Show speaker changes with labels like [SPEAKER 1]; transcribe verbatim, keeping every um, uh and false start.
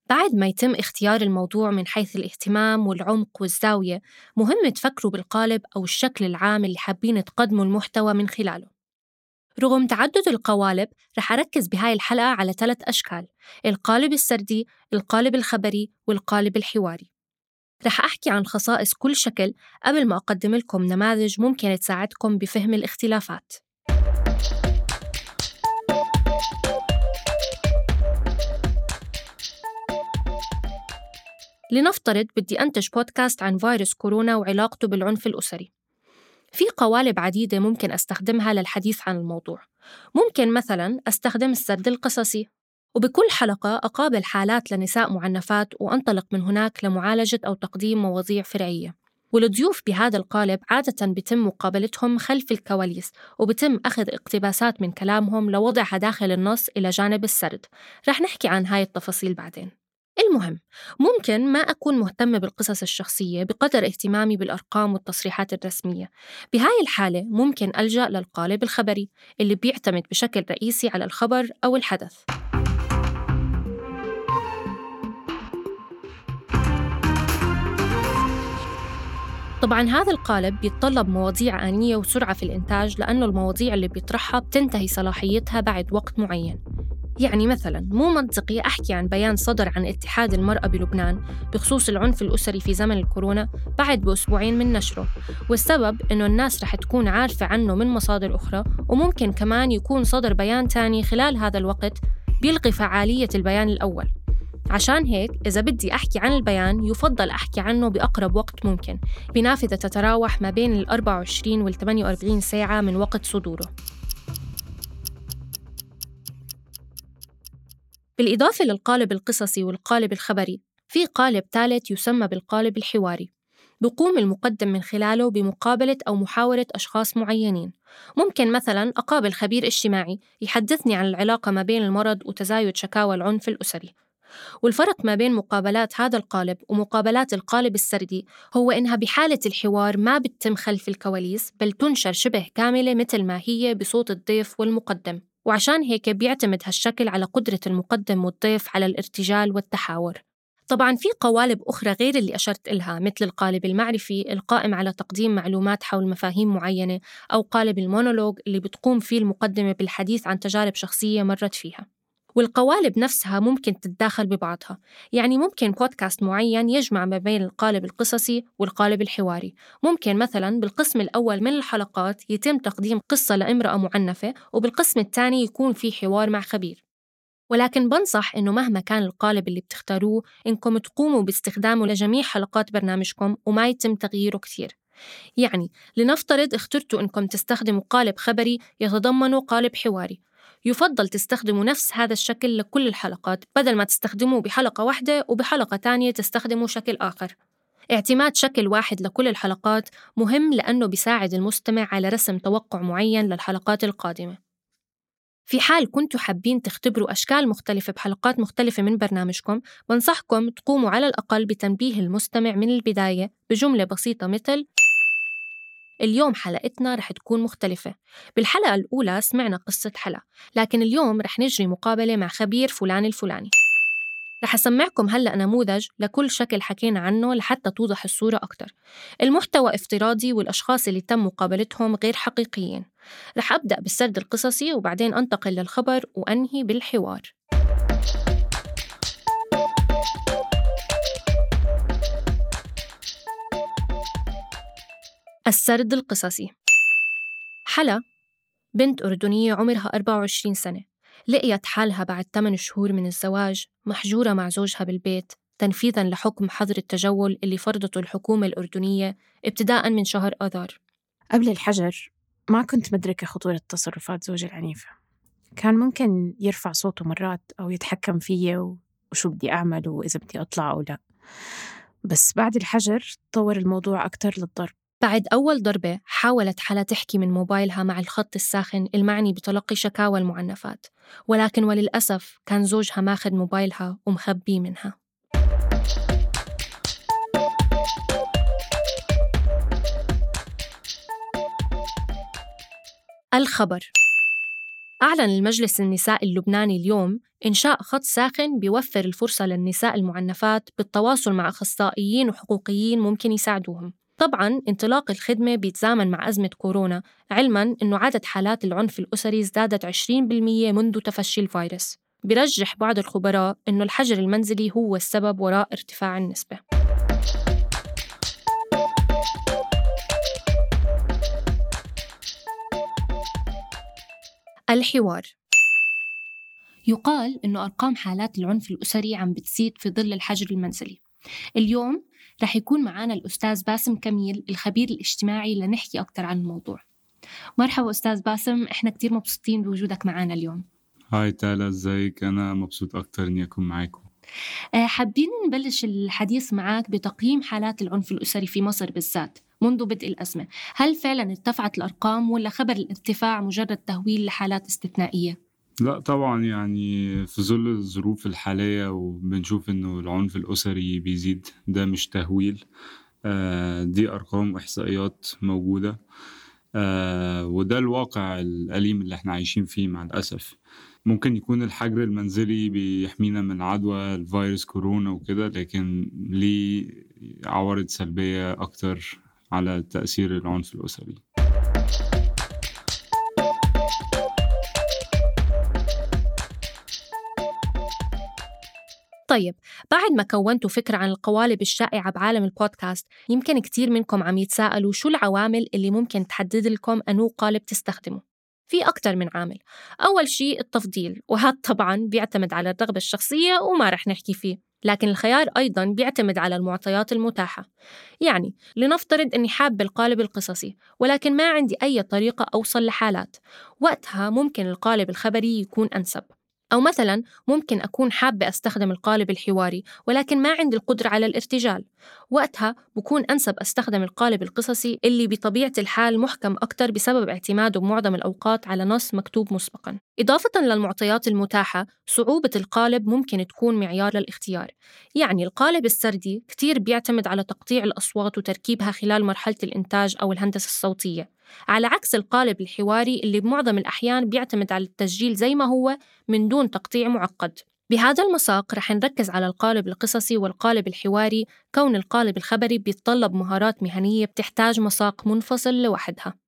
[SPEAKER 1] بعد ما يتم اختيار الموضوع من حيث الاهتمام والعمق والزاوية، مهم تفكروا بالقالب أو الشكل العام اللي حابين تقدموا المحتوى من خلاله. رغم تعدد القوالب، رح أركز بهاي الحلقة على ثلاث أشكال: القالب السردي، القالب الخبري، والقالب الحواري. رح أحكي عن خصائص كل شكل قبل ما أقدم لكم نماذج ممكن تساعدكم بفهم الاختلافات. لنفترض بدي أنتج بودكاست عن فيروس كورونا وعلاقته بالعنف الأسري. في قوالب عديدة ممكن أستخدمها للحديث عن الموضوع. ممكن مثلاً أستخدم السرد القصصي، وبكل حلقة أقابل حالات لنساء معنفات وأنطلق من هناك لمعالجة أو تقديم مواضيع فرعية. والضيوف بهذا القالب عادة بتم مقابلتهم خلف الكواليس، وبتم أخذ اقتباسات من كلامهم لوضعها داخل النص إلى جانب السرد. رح نحكي عن هاي التفاصيل بعدين. المهم، ممكن ما أكون مهتمة بالقصص الشخصية بقدر اهتمامي بالأرقام والتصريحات الرسمية. بهاي الحالة ممكن ألجأ للقالب الخبري اللي بيعتمد بشكل رئيسي على الخبر أو الحدث. طبعاً هذا القالب بيتطلب مواضيع آنية وسرعة في الإنتاج، لأنه المواضيع اللي بيطرحها بتنتهي صلاحيتها بعد وقت معين. يعني مثلاً مو منطقي أحكي عن بيان صدر عن اتحاد المرأة بلبنان بخصوص العنف الأسري في زمن الكورونا بعد بأسبوعين من نشره، والسبب إنه الناس رح تكون عارفة عنه من مصادر أخرى، وممكن كمان يكون صدر بيان تاني خلال هذا الوقت بيلغي فعالية البيان الأول. عشان هيك إذا بدي أحكي عن البيان يفضل أحكي عنه بأقرب وقت ممكن، بنافذة تتراوح ما بين الأربعة وعشرين والثمانية وأربعين ساعة من وقت صدوره. بالإضافة للقالب القصصي والقالب الخبري، في قالب ثالث يسمى بالقالب الحواري، بقوم المقدم من خلاله بمقابلة أو محاورة أشخاص معينين. ممكن مثلاً أقابل خبير اجتماعي يحدثني عن العلاقة ما بين المرض وتزايد شكاوى العنف الأسري. والفرق ما بين مقابلات هذا القالب ومقابلات القالب السردي هو إنها بحالة الحوار ما بتتم خلف الكواليس، بل تنشر شبه كاملة مثل ما هي بصوت الضيف والمقدم. وعشان هيك بيعتمد هالشكل على قدرة المقدم والضيف على الارتجال والتحاور. طبعاً في قوالب أخرى غير اللي أشرت إلها، مثل القالب المعرفي القائم على تقديم معلومات حول مفاهيم معينة، أو قالب المونولوج اللي بتقوم فيه المقدمة بالحديث عن تجارب شخصية مرت فيها. والقوالب نفسها ممكن تتداخل ببعضها، يعني ممكن بودكاست معين يجمع ما بين القالب القصصي والقالب الحواري. ممكن مثلاً بالقسم الأول من الحلقات يتم تقديم قصة لامرأة معنفة، وبالقسم الثاني يكون في حوار مع خبير. ولكن بنصح إنه مهما كان القالب اللي بتختاروه، إنكم تقوموا باستخدامه لجميع حلقات برنامجكم وما يتم تغييره كتير. يعني لنفترض اخترتوا إنكم تستخدموا قالب خبري يتضمن قالب حواري، يفضل تستخدموا نفس هذا الشكل لكل الحلقات، بدل ما تستخدموه بحلقة واحدة وبحلقة تانية تستخدموا شكل آخر. اعتماد شكل واحد لكل الحلقات مهم، لأنه بيساعد المستمع على رسم توقع معين للحلقات القادمة. في حال كنتوا حابين تختبروا أشكال مختلفة بحلقات مختلفة من برنامجكم، بنصحكم تقوموا على الأقل بتنبيه المستمع من البداية بجملة بسيطة مثل: اليوم حلقتنا رح تكون مختلفة. بالحلقة الأولى سمعنا قصة حلا، لكن اليوم رح نجري مقابلة مع خبير فلان الفلاني. رح أسمعكم هلأ نموذج لكل شكل حكينا عنه لحتى توضح الصورة أكتر. المحتوى افتراضي والأشخاص اللي تم مقابلتهم غير حقيقيين. رح أبدأ بالسرد القصصي وبعدين أنتقل للخبر وأنهي بالحوار. السرد القصصي. حلا بنت أردنية عمرها أربعة وعشرين سنة، لقيت حالها بعد ثمانية شهور من الزواج محجورة مع زوجها بالبيت تنفيذاً لحكم حظر التجول اللي فرضته الحكومة الأردنية ابتداءً من شهر آذار.
[SPEAKER 2] قبل الحجر ما كنت مدركة خطورة تصرفات زوجي العنيفة. كان ممكن يرفع صوته مرات أو يتحكم فيا وشو بدي أعمل وإذا بدي أطلع أو لا. بس بعد الحجر طور الموضوع أكتر للضرب.
[SPEAKER 1] بعد أول ضربة حاولت حلا تحكي من موبايلها مع الخط الساخن المعني بتلقي شكاوى المعنفات، ولكن وللأسف كان زوجها ماخذ موبايلها ومخبيه منها. الخبر. أعلن المجلس النسائي اللبناني اليوم إنشاء خط ساخن بيوفر الفرصة للنساء المعنفات بالتواصل مع أخصائيين وحقوقيين ممكن يساعدوهم. طبعاً انطلاق الخدمة بيتزامن مع أزمة كورونا، علماً إنه عدد حالات العنف الأسري ازدادت عشرين بالمية منذ تفشي الفيروس. برجح بعض الخبراء إنه الحجر المنزلي هو السبب وراء ارتفاع النسبة. الحوار. يقال إنه أرقام حالات العنف الأسري عم بتزيد في ظل الحجر المنزلي. اليوم رح يكون معنا الأستاذ باسم كميل الخبير الاجتماعي لنحكي أكتر عن الموضوع. مرحبا أستاذ باسم، إحنا كتير مبسوطين بوجودك معنا اليوم.
[SPEAKER 3] هاي تالا، ازيك؟ أنا مبسوط أكتر إني أكون معاكم.
[SPEAKER 1] أه حابين نبلش الحديث معك بتقييم حالات العنف الأسري في مصر بالذات منذ بدء الأزمة. هل فعلا ارتفعت الأرقام ولا خبر الارتفاع مجرد تهويل لحالات استثنائية؟
[SPEAKER 3] لا طبعا، يعني في ظل الظروف الحالية وبنشوف إنه العنف الأسري بيزيد، ده مش تهويل. آه دي أرقام وإحصائيات موجودة. آه وده الواقع الأليم اللي احنا عايشين فيه مع الأسف. ممكن يكون الحجر المنزلي بيحمينا من عدوى الفيروس كورونا وكده، لكن ليه عوارض سلبية أكتر على تأثير العنف الأسري.
[SPEAKER 1] طيب، بعد ما كونتوا فكرة عن القوالب الشائعة بعالم البودكاست، يمكن كتير منكم عم يتساءلوا شو العوامل اللي ممكن تحدد لكم أنو قالب تستخدمه. في أكتر من عامل. أول شيء التفضيل، وهذا طبعاً بيعتمد على الرغبة الشخصية وما رح نحكي فيه. لكن الخيار أيضاً بيعتمد على المعطيات المتاحة. يعني لنفترض أني حابة القالب القصصي ولكن ما عندي أي طريقة أوصل لحالات، وقتها ممكن القالب الخبري يكون أنسب. أو مثلاً ممكن أكون حابة أستخدم القالب الحواري ولكن ما عندي القدرة على الارتجال، وقتها بكون أنسب أستخدم القالب القصصي اللي بطبيعة الحال محكم أكتر بسبب اعتماده بمعظم الأوقات على نص مكتوب مسبقاً. إضافة للمعطيات المتاحة، صعوبة القالب ممكن تكون معيار للاختيار. يعني القالب السردي كتير بيعتمد على تقطيع الأصوات وتركيبها خلال مرحلة الإنتاج أو الهندسة الصوتية، على عكس القالب الحواري اللي بمعظم الأحيان بيعتمد على التسجيل زي ما هو من دون تقطيع معقد. بهذا المساق رح نركز على القالب القصصي والقالب الحواري، كون القالب الخبري بيتطلب مهارات مهنية بتحتاج مساق منفصل لوحدها.